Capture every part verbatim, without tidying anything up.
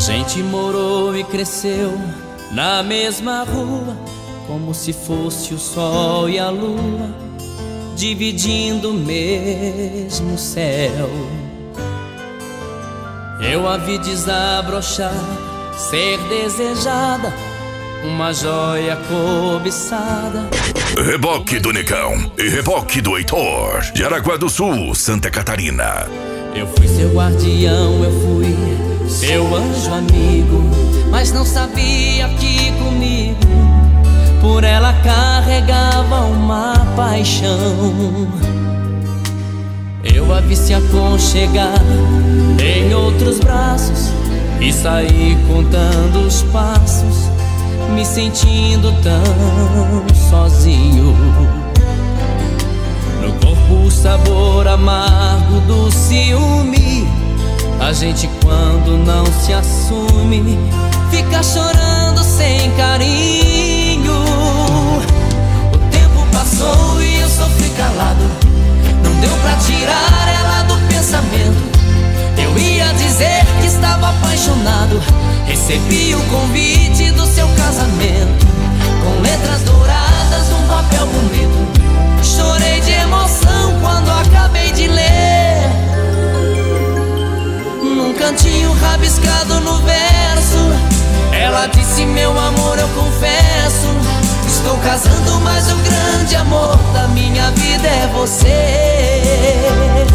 gente morou e cresceu na mesma rua, como se fosse o sol e a lua, dividindo o mesmo céu. Eu a vi desabrochar, ser desejada, uma joia cobiçada. Reboque do Negão e reboque do Heitor, Jaraguá do Sul, Santa Catarina. Eu fui seu guardião, eu fui seu anjo amigo, mas não sabia que comigo por ela carregava uma paixão. Eu a vi se aconchegar em outros braços e saí contando os passos, me sentindo tão sozinho. No corpo o sabor amargo do ciúme. A gente quando não se assume fica chorando sem carinho. O tempo passou e eu sofri calado, não deu pra tirar ela do pensamento. Eu ia dizer que estava apaixonado, recebi o convite do seu casamento, com letras douradas num papel bonito. Chorei de emoção quando acabei de ler, num cantinho rabiscado no verso, ela disse: meu amor, eu confesso, estou casando, mas o grande amor da minha vida é você.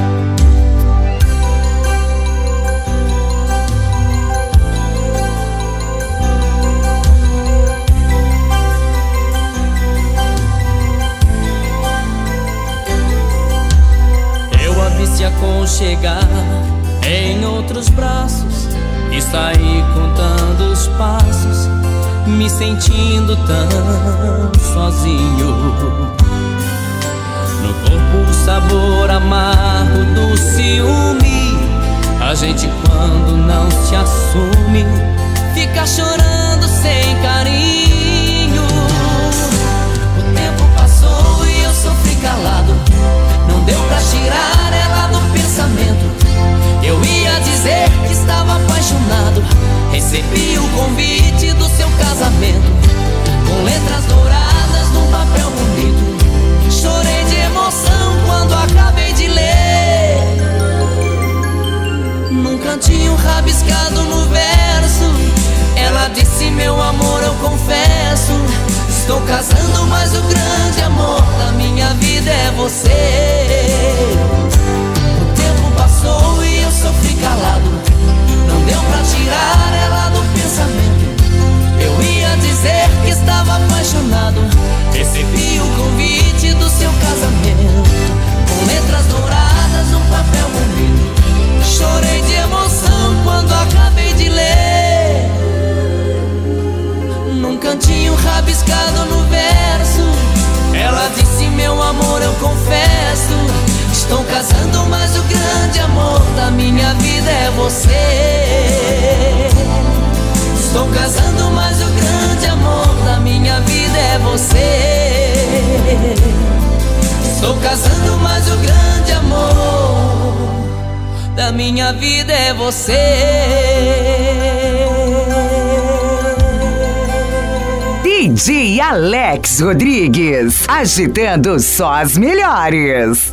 Se aconchegar em outros braços e sair contando os passos, me sentindo tão sozinho. No corpo o sabor amargo do ciúme. A gente quando não se assume fica chorando sem carinho. O tempo passou e eu sofri calado, não deu pra tirar ela do pensamento. Eu ia dizer que estava apaixonado, recebi o convite do seu casamento, com letras douradas num papel bonito. Chorei de emoção quando acabei de ler, num cantinho rabiscado no verso, ela disse: meu amor, eu confesso, estou casando, mas o grande amor da minha vida é você. O tempo passou e eu sofri calado, não deu pra tirar ela do pensamento. Eu ia dizer que estava apaixonado, recebi o convite do seu casamento, com letras douradas num papel bonito. Chorei de emoção quando acabei de ler, num cantinho rabiscado no verso, ela disse: meu amor, eu confesso, estou casando, mas o grande amor da minha vida é você. Estou casando, mas o grande amor da minha vida é você. Estou casando, mas o grande amor da minha vida é você. D J Alex Rodrigues, agitando só as melhores.